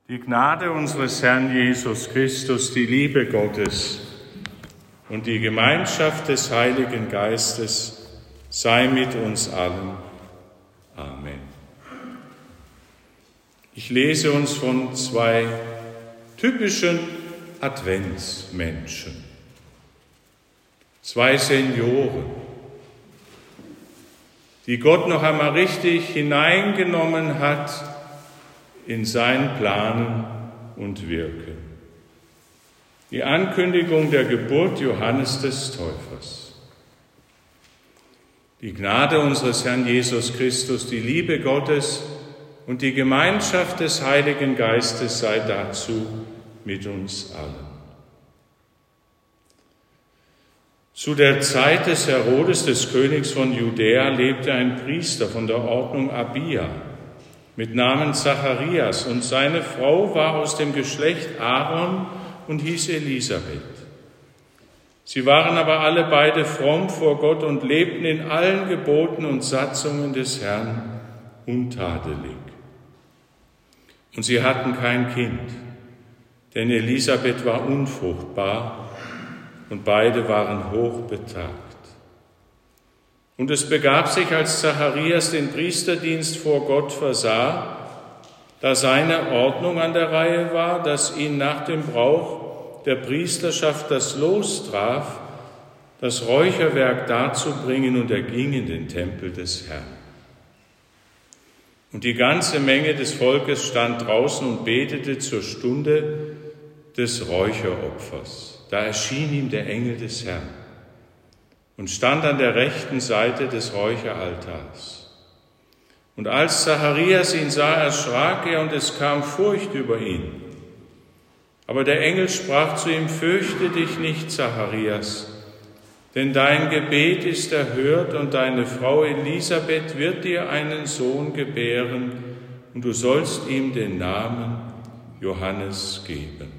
Die Gnade unseres Herrn Jesus Christus, die Liebe Gottes und die Gemeinschaft des Heiligen Geistes sei mit uns allen. Amen. Ich lese uns von zwei typischen Adventsmenschen. Zwei Senioren, die Gott noch einmal richtig hineingenommen hat in sein Planen und Wirken. Die Ankündigung der Geburt Johannes des Täufers. Die Gnade unseres Herrn Jesus Christus, die Liebe Gottes und die Gemeinschaft des Heiligen Geistes sei dazu mit uns allen. Zu der Zeit des Herodes, des Königs von Judäa, lebte ein Priester von der Ordnung Abia mit Namen Zacharias, und seine Frau war aus dem Geschlecht Aaron und hieß Elisabeth. Sie waren aber alle beide fromm vor Gott und lebten in allen Geboten und Satzungen des Herrn untadelig. Und sie hatten kein Kind, denn Elisabeth war unfruchtbar und beide waren hochbetagt. Und es begab sich, als Zacharias den Priesterdienst vor Gott versah, da seine Ordnung an der Reihe war, dass ihn nach dem Brauch der Priesterschaft das Los traf, das Räucherwerk darzubringen, und er ging in den Tempel des Herrn. Und die ganze Menge des Volkes stand draußen und betete zur Stunde des Räucheropfers. Da erschien ihm der Engel des Herrn und stand an der rechten Seite des Räucheraltars. Und als Zacharias ihn sah, erschrak er, und es kam Furcht über ihn. Aber der Engel sprach zu ihm: Fürchte dich nicht, Zacharias, denn dein Gebet ist erhört, und deine Frau Elisabeth wird dir einen Sohn gebären, und du sollst ihm den Namen Johannes geben.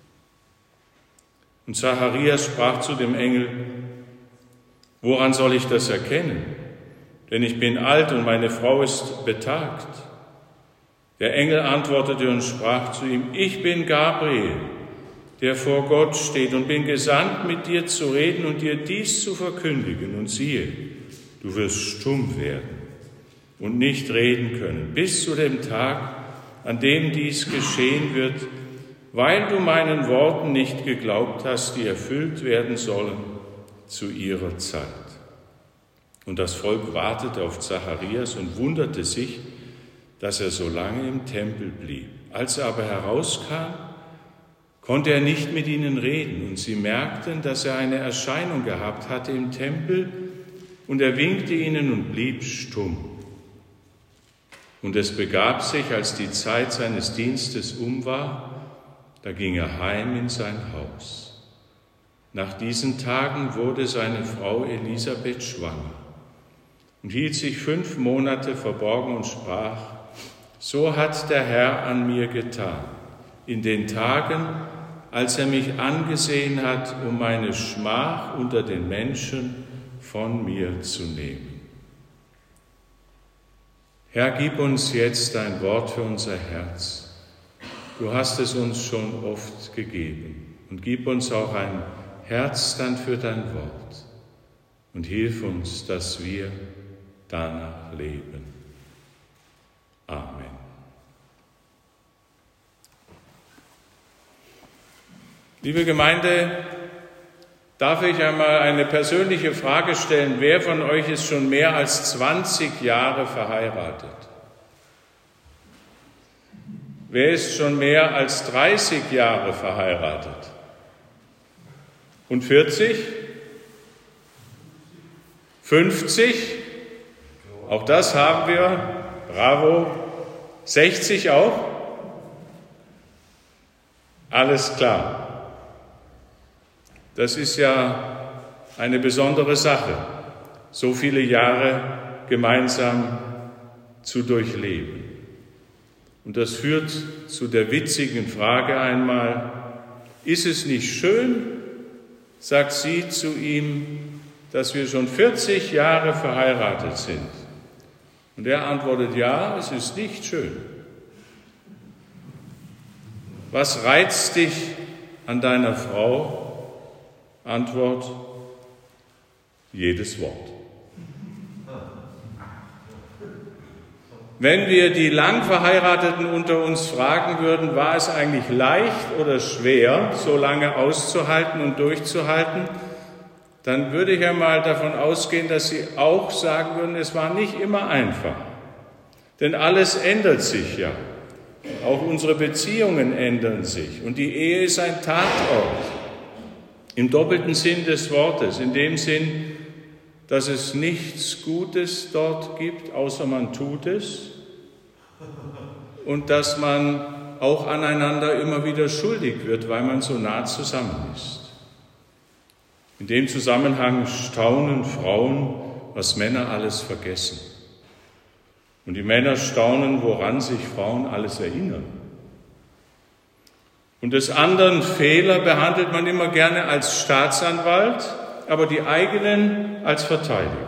Und Zacharias sprach zu dem Engel: Woran soll ich das erkennen? Denn ich bin alt und meine Frau ist betagt. Der Engel antwortete und sprach zu ihm: Ich bin Gabriel, der vor Gott steht, und bin gesandt, mit dir zu reden und dir dies zu verkündigen. Und siehe, du wirst stumm werden und nicht reden können, bis zu dem Tag, an dem dies geschehen wird, weil du meinen Worten nicht geglaubt hast, die erfüllt werden sollen zu ihrer Zeit. Und das Volk wartete auf Zacharias und wunderte sich, dass er so lange im Tempel blieb. Als er aber herauskam, konnte er nicht mit ihnen reden, und sie merkten, dass er eine Erscheinung gehabt hatte im Tempel, und er winkte ihnen und blieb stumm. Und es begab sich, als die Zeit seines Dienstes war, da ging er heim in sein Haus. Nach diesen Tagen wurde seine Frau Elisabeth schwanger und hielt sich 5 Monate verborgen und sprach: So hat der Herr an mir getan, in den Tagen, als er mich angesehen hat, um meine Schmach unter den Menschen von mir zu nehmen. Herr, gib uns jetzt dein Wort für unser Herz. Du hast es uns schon oft gegeben, und gib uns auch ein Herz dann für dein Wort und hilf uns, dass wir danach leben. Amen. Liebe Gemeinde, darf ich einmal eine persönliche Frage stellen? Wer von euch ist schon mehr als 20 Jahre verheiratet? Wer ist schon mehr als 30 Jahre verheiratet? Und 40? 50? Auch das haben wir. Bravo. 60 auch? Alles klar. Das ist ja eine besondere Sache, so viele Jahre gemeinsam zu durchleben. Und das führt zu der witzigen Frage einmal: Ist es nicht schön, sagt sie zu ihm, dass wir schon 40 Jahre verheiratet sind? Und er antwortet: Ja, es ist nicht schön. Was reizt dich an deiner Frau? Antwort: jedes Wort. Wenn wir die lang Verheirateten unter uns fragen würden, war es eigentlich leicht oder schwer, so lange auszuhalten und durchzuhalten, dann würde ich ja mal davon ausgehen, dass sie auch sagen würden, es war nicht immer einfach. Denn alles ändert sich ja. Auch unsere Beziehungen ändern sich. Und die Ehe ist ein Tatort. Im doppelten Sinn des Wortes. In dem Sinn, dass es nichts Gutes dort gibt, außer man tut es. Und dass man auch aneinander immer wieder schuldig wird, weil man so nah zusammen ist. In dem Zusammenhang staunen Frauen, was Männer alles vergessen. Und die Männer staunen, woran sich Frauen alles erinnern. Und des anderen Fehler behandelt man immer gerne als Staatsanwalt, aber die eigenen als Verteidiger.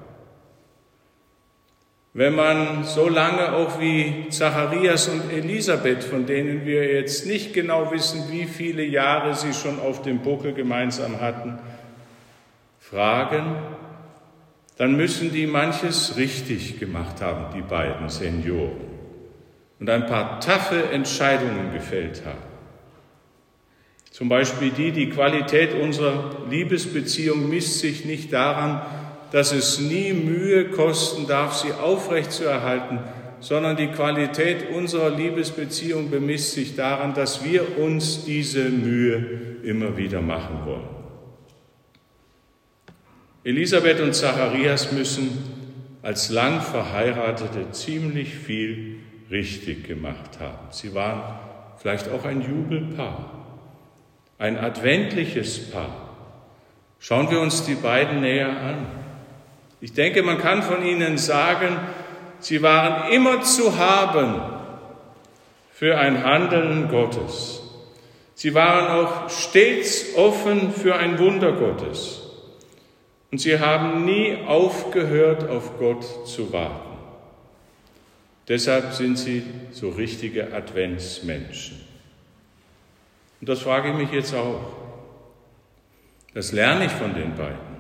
Wenn man so lange auch wie Zacharias und Elisabeth, von denen wir jetzt nicht genau wissen, wie viele Jahre sie schon auf dem Buckel gemeinsam hatten, fragen, dann müssen die manches richtig gemacht haben, die beiden Senioren, und ein paar taffe Entscheidungen gefällt haben. Zum Beispiel die Qualität unserer Liebesbeziehung misst sich nicht daran, dass es nie Mühe kosten darf, sie aufrechtzuerhalten, sondern die Qualität unserer Liebesbeziehung bemisst sich daran, dass wir uns diese Mühe immer wieder machen wollen. Elisabeth und Zacharias müssen als lang Verheiratete ziemlich viel richtig gemacht haben. Sie waren vielleicht auch ein Jubelpaar, ein adventliches Paar. Schauen wir uns die beiden näher an. Ich denke, man kann von ihnen sagen, sie waren immer zu haben für ein Handeln Gottes. Sie waren auch stets offen für ein Wunder Gottes. Und sie haben nie aufgehört, auf Gott zu warten. Deshalb sind sie so richtige Adventsmenschen. Und das frage ich mich jetzt auch. Das lerne ich von den beiden.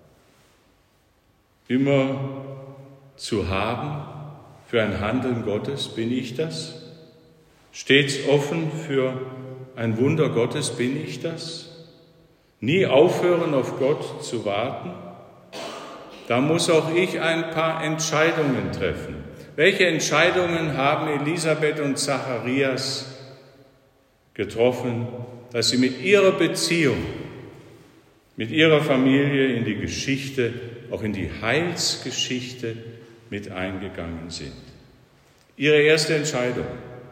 Immer zu haben für ein Handeln Gottes, bin ich das? Stets offen für ein Wunder Gottes, bin ich das? Nie aufhören, auf Gott zu warten? Da muss auch ich ein paar Entscheidungen treffen. Welche Entscheidungen haben Elisabeth und Zacharias getroffen, dass sie mit ihrer Beziehung, mit ihrer Familie in die Geschichte, auch in die Heilsgeschichte mit eingegangen sind? Ihre erste Entscheidung: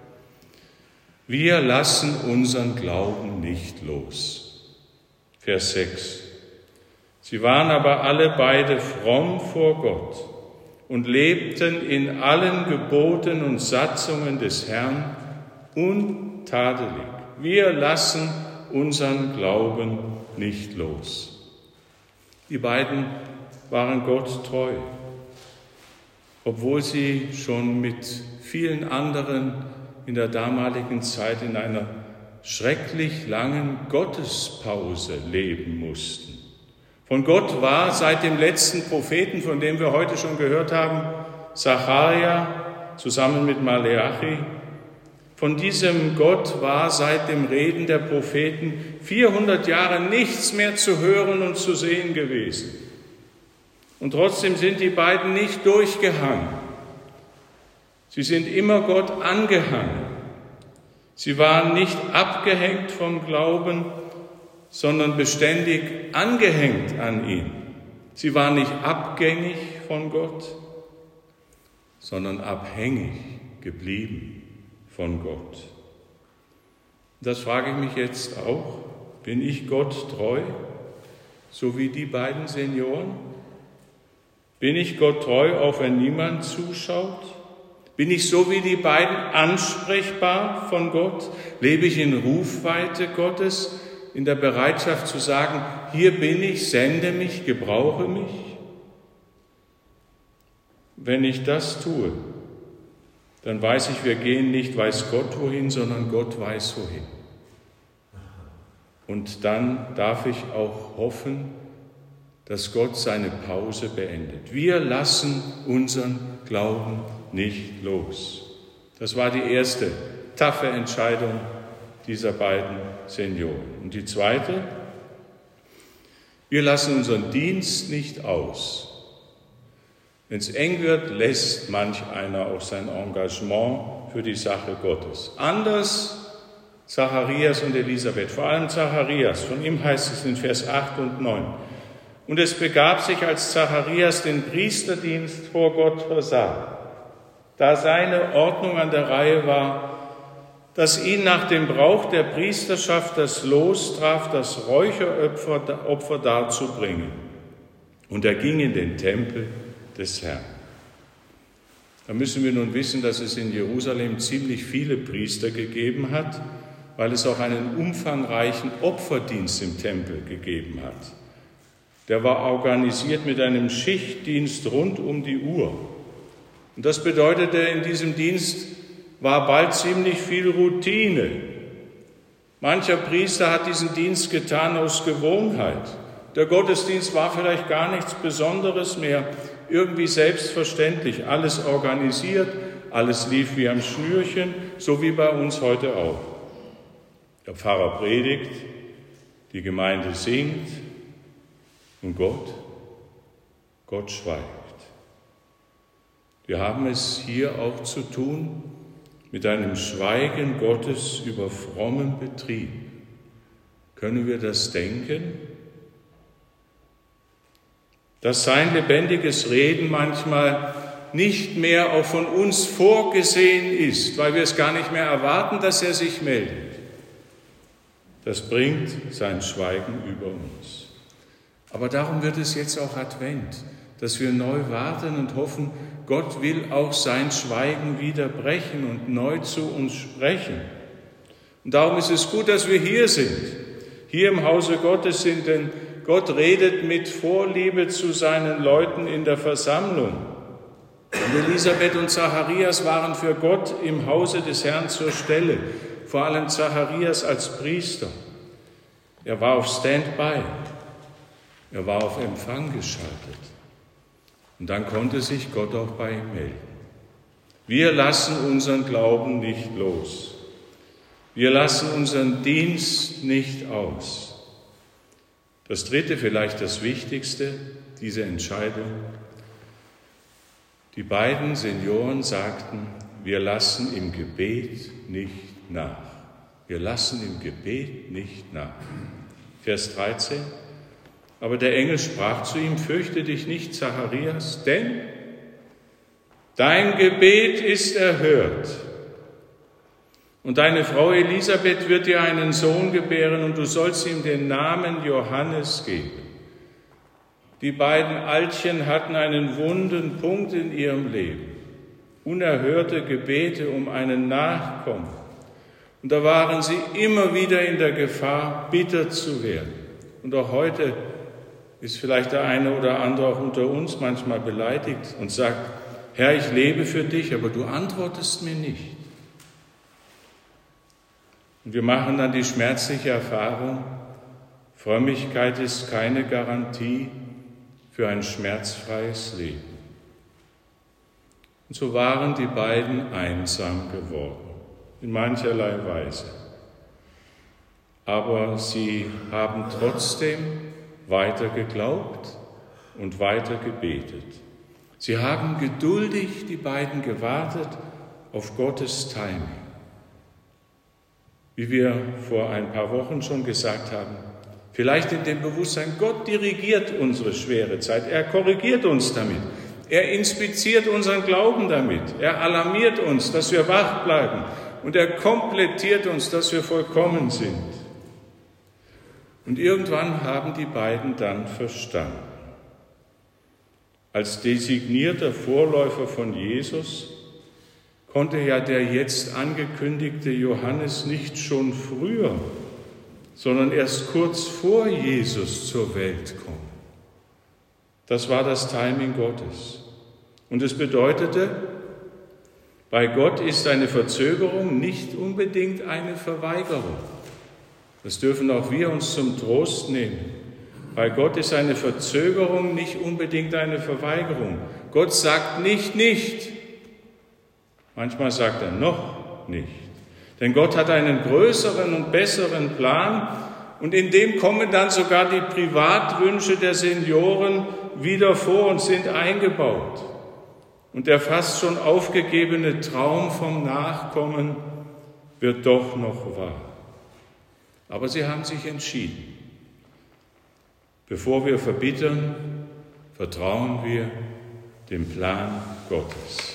wir lassen unseren Glauben nicht los. Vers 6. Sie waren aber alle beide fromm vor Gott und lebten in allen Geboten und Satzungen des Herrn untadelig. Wir lassen unseren Glauben nicht los. Die beiden waren Gott treu, obwohl sie schon mit vielen anderen in der damaligen Zeit in einer schrecklich langen Gottespause leben mussten. Von Gott war seit dem letzten Propheten, von dem wir heute schon gehört haben, Sacharja zusammen mit Maleachi, von diesem Gott war seit dem Reden der Propheten 400 Jahre nichts mehr zu hören und zu sehen gewesen. Und trotzdem sind die beiden nicht durchgehangen. Sie sind immer Gott angehangen. Sie waren nicht abgehängt vom Glauben, sondern beständig angehängt an ihn. Sie waren nicht abgängig von Gott, sondern abhängig geblieben von Gott. Das frage ich mich jetzt auch. Bin ich Gott treu, so wie die beiden Senioren? Bin ich Gott treu, auch wenn niemand zuschaut? Bin ich so wie die beiden ansprechbar von Gott? Lebe ich in Rufweite Gottes, in der Bereitschaft zu sagen, hier bin ich, sende mich, gebrauche mich? Wenn ich das tue, dann weiß ich, wir gehen nicht weiß Gott wohin, sondern Gott weiß wohin. Und dann darf ich auch hoffen, dass Gott seine Pause beendet. Wir lassen unseren Glauben nicht los. Das war die erste taffe Entscheidung dieser beiden Senioren. Und die zweite: Wir lassen unseren Dienst nicht aus. Wenn es eng wird, lässt manch einer auch sein Engagement für die Sache Gottes. Anders Zacharias und Elisabeth, vor allem Zacharias. Von ihm heißt es in Vers 8 und 9. Und es begab sich, als Zacharias den Priesterdienst vor Gott versah, da seine Ordnung an der Reihe war, dass ihn nach dem Brauch der Priesterschaft das Los traf, das Räucheropfer darzubringen. Und er ging in den Tempel des Herrn. Da müssen wir nun wissen, dass es in Jerusalem ziemlich viele Priester gegeben hat, weil es auch einen umfangreichen Opferdienst im Tempel gegeben hat. Der war organisiert mit einem Schichtdienst rund um die Uhr. Und das bedeutete, in diesem Dienst war bald ziemlich viel Routine. Mancher Priester hat diesen Dienst getan aus Gewohnheit. Der Gottesdienst war vielleicht gar nichts Besonderes mehr, irgendwie selbstverständlich, alles organisiert, alles lief wie am Schnürchen, so wie bei uns heute auch. Der Pfarrer predigt, die Gemeinde singt und Gott schweigt. Wir haben es hier auch zu tun mit einem Schweigen Gottes über frommen Betrieb. Können wir das denken? Dass sein lebendiges Reden manchmal nicht mehr auch von uns vorgesehen ist, weil wir es gar nicht mehr erwarten, dass er sich meldet. Das bringt sein Schweigen über uns. Aber darum wird es jetzt auch Advent, dass wir neu warten und hoffen, Gott will auch sein Schweigen wieder brechen und neu zu uns sprechen. Und darum ist es gut, dass wir hier sind, hier im Hause Gottes sind, denn Gott redet mit Vorliebe zu seinen Leuten in der Versammlung. Und Elisabeth und Zacharias waren für Gott im Hause des Herrn zur Stelle, vor allem Zacharias als Priester. Er war auf Standby, er war auf Empfang geschaltet. Und dann konnte sich Gott auch bei ihm melden. Wir lassen unseren Glauben nicht los. Wir lassen unseren Dienst nicht aus. Das dritte, vielleicht das Wichtigste, diese Entscheidung. Die beiden Senioren sagten, wir lassen im Gebet nicht nach. Wir lassen im Gebet nicht nach. Vers 13. Aber der Engel sprach zu ihm, fürchte dich nicht, Zacharias, denn dein Gebet ist erhört. Und deine Frau Elisabeth wird dir einen Sohn gebären und du sollst ihm den Namen Johannes geben. Die beiden Altchen hatten einen wunden Punkt in ihrem Leben. Unerhörte Gebete um einen Nachkommen. Und da waren sie immer wieder in der Gefahr, bitter zu werden. Und auch heute ist vielleicht der eine oder andere auch unter uns manchmal beleidigt und sagt, Herr, ich lebe für dich, aber du antwortest mir nicht. Und wir machen dann die schmerzliche Erfahrung, Frömmigkeit ist keine Garantie für ein schmerzfreies Leben. Und so waren die beiden einsam geworden, in mancherlei Weise. Aber sie haben trotzdem weiter geglaubt und weiter gebetet. Sie haben geduldig, die beiden, gewartet auf Gottes Timing. Wie wir vor ein paar Wochen schon gesagt haben, vielleicht in dem Bewusstsein, Gott dirigiert unsere schwere Zeit, er korrigiert uns damit, er inspiziert unseren Glauben damit, er alarmiert uns, dass wir wach bleiben und er komplettiert uns, dass wir vollkommen sind. Und irgendwann haben die beiden dann verstanden. Als designierter Vorläufer von Jesus konnte ja der jetzt angekündigte Johannes nicht schon früher, sondern erst kurz vor Jesus zur Welt kommen. Das war das Timing Gottes. Und es bedeutete, Bei Gott ist eine Verzögerung nicht unbedingt eine Verweigerung. Das dürfen auch wir uns zum Trost nehmen. Bei Gott ist eine Verzögerung nicht unbedingt eine Verweigerung. Gott sagt nicht. Manchmal sagt er noch nicht. Denn Gott hat einen größeren und besseren Plan und in dem kommen dann sogar die Privatwünsche der Senioren wieder vor und sind eingebaut. Und der fast schon aufgegebene Traum vom Nachkommen wird doch noch wahr. Aber sie haben sich entschieden. Bevor wir verbittern, vertrauen wir dem Plan Gottes.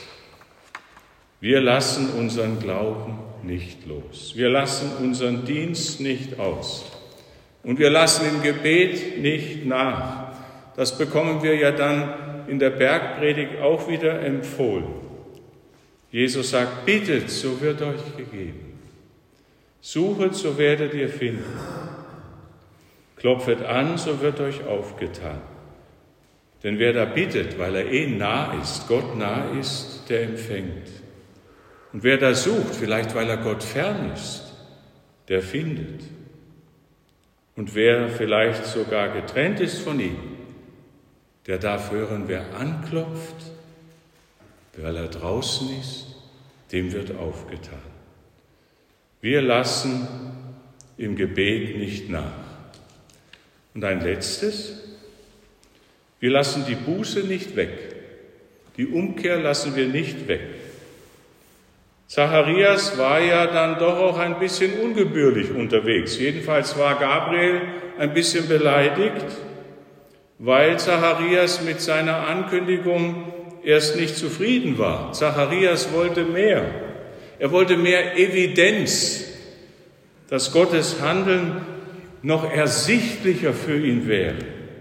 Wir lassen unseren Glauben nicht los. Wir lassen unseren Dienst nicht aus. Und wir lassen im Gebet nicht nach. Das bekommen wir ja dann in der Bergpredigt auch wieder empfohlen. Jesus sagt, bittet, so wird euch gegeben. Suchet, so werdet ihr finden. Klopfet an, so wird euch aufgetan. Denn wer da bittet, weil er nah ist, Gott nah ist, der empfängt. Und wer da sucht, vielleicht weil er Gott fern ist, der findet. Und wer vielleicht sogar getrennt ist von ihm, der darf hören, wer anklopft, weil er draußen ist, dem wird aufgetan. Wir lassen im Gebet nicht nach. Und ein letztes, wir lassen die Buße nicht weg. Die Umkehr lassen wir nicht weg. Zacharias war ja dann doch auch ein bisschen ungebührlich unterwegs. Jedenfalls war Gabriel ein bisschen beleidigt, weil Zacharias mit seiner Ankündigung erst nicht zufrieden war. Zacharias wollte mehr. Er wollte mehr Evidenz, dass Gottes Handeln noch ersichtlicher für ihn wäre.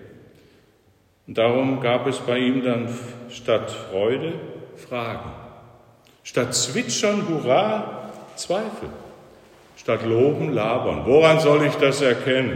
Und darum gab es bei ihm dann statt Freude Fragen. Statt Zwitschern, Hurra, Zweifel. Statt Loben, Labern. Woran soll ich das erkennen?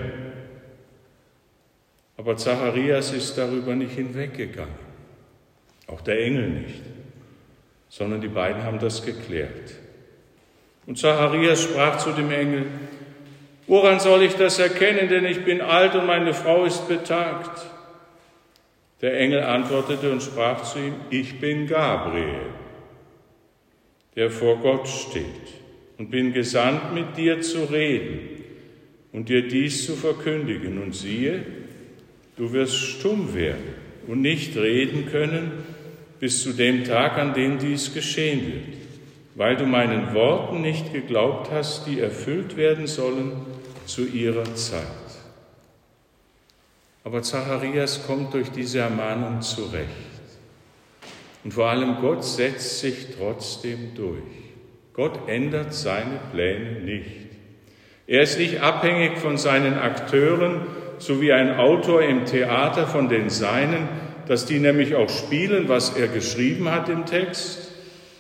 Aber Zacharias ist darüber nicht hinweggegangen. Auch der Engel nicht. Sondern die beiden haben das geklärt. Und Zacharias sprach zu dem Engel, woran soll ich das erkennen, denn ich bin alt und meine Frau ist betagt. Der Engel antwortete und sprach zu ihm, ich bin Gabriel, der vor Gott steht und bin gesandt, mit dir zu reden und dir dies zu verkündigen. Und siehe, du wirst stumm werden und nicht reden können bis zu dem Tag, an dem dies geschehen wird, weil du meinen Worten nicht geglaubt hast, die erfüllt werden sollen zu ihrer Zeit. Aber Zacharias kommt durch diese Ermahnung zurecht. Und vor allem Gott setzt sich trotzdem durch. Gott ändert seine Pläne nicht. Er ist nicht abhängig von seinen Akteuren, so wie ein Autor im Theater von den Seinen, dass die nämlich auch spielen, was er geschrieben hat im Text.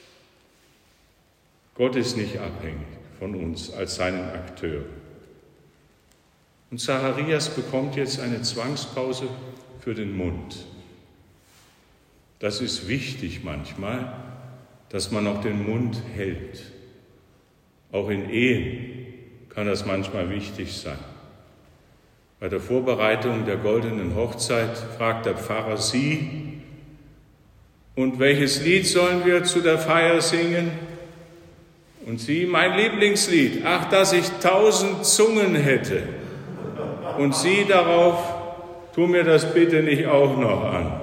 Gott ist nicht abhängig von uns als seinen Akteuren. Und Zacharias bekommt jetzt eine Zwangspause für den Mund. Das ist wichtig manchmal, dass man auch den Mund hält. Auch in Ehen kann das manchmal wichtig sein. Bei der Vorbereitung der goldenen Hochzeit fragt der Pfarrer sie, und welches Lied sollen wir zu der Feier singen? Und sie, mein Lieblingslied, ach, dass ich 1000 Zungen hätte. Und sie darauf, tu mir das bitte nicht auch noch an.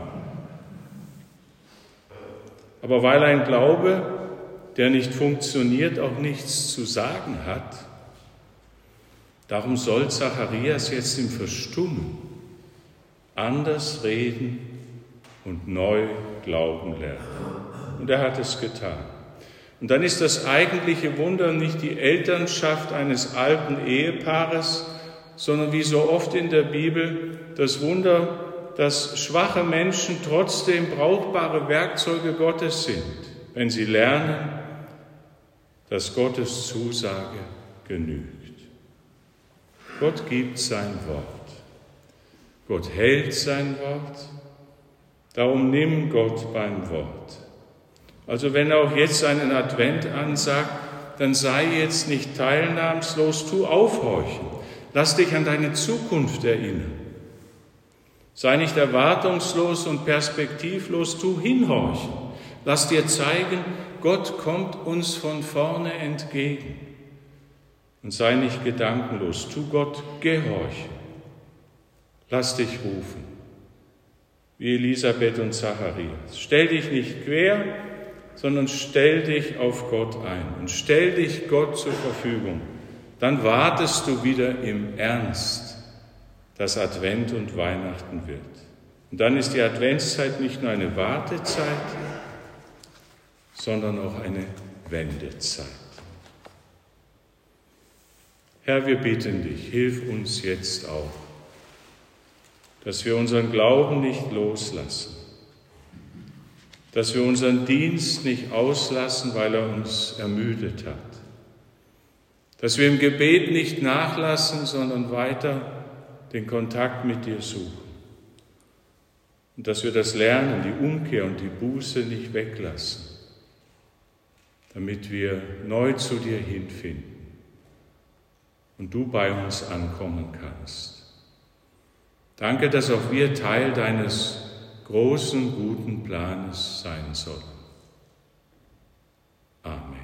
Aber weil ein Glaube, der nicht funktioniert, auch nichts zu sagen hat, darum soll Zacharias jetzt im Verstummen anders reden und neu glauben lernen. Und er hat es getan. Und dann ist das eigentliche Wunder nicht die Elternschaft eines alten Ehepaares, sondern wie so oft in der Bibel das Wunder, dass schwache Menschen trotzdem brauchbare Werkzeuge Gottes sind, wenn sie lernen, dass Gottes Zusage genügt. Gott gibt sein Wort. Gott hält sein Wort. Darum nimm Gott beim Wort. Also wenn er auch jetzt einen Advent ansagt, dann sei jetzt nicht teilnahmslos, tu aufhorchen. Lass dich an deine Zukunft erinnern. Sei nicht erwartungslos und perspektivlos, tu hinhorchen. Lass dir zeigen, Gott kommt uns von vorne entgegen. Und sei nicht gedankenlos, tu Gott gehorchen. Lass dich rufen, wie Elisabeth und Zacharias. Stell dich nicht quer, sondern stell dich auf Gott ein und stell dich Gott zur Verfügung. Dann wartest du wieder im Ernst, dass Advent und Weihnachten wird. Und dann ist die Adventszeit nicht nur eine Wartezeit, sondern auch eine Wendezeit. Herr, wir bitten dich, hilf uns jetzt auch, dass wir unseren Glauben nicht loslassen, dass wir unseren Dienst nicht auslassen, weil er uns ermüdet hat, dass wir im Gebet nicht nachlassen, sondern weiter den Kontakt mit dir suchen und dass wir das Lernen, die Umkehr und die Buße nicht weglassen, damit wir neu zu dir hinfinden und du bei uns ankommen kannst. Danke, dass auch wir Teil deines großen, guten Planes sein sollen. Amen.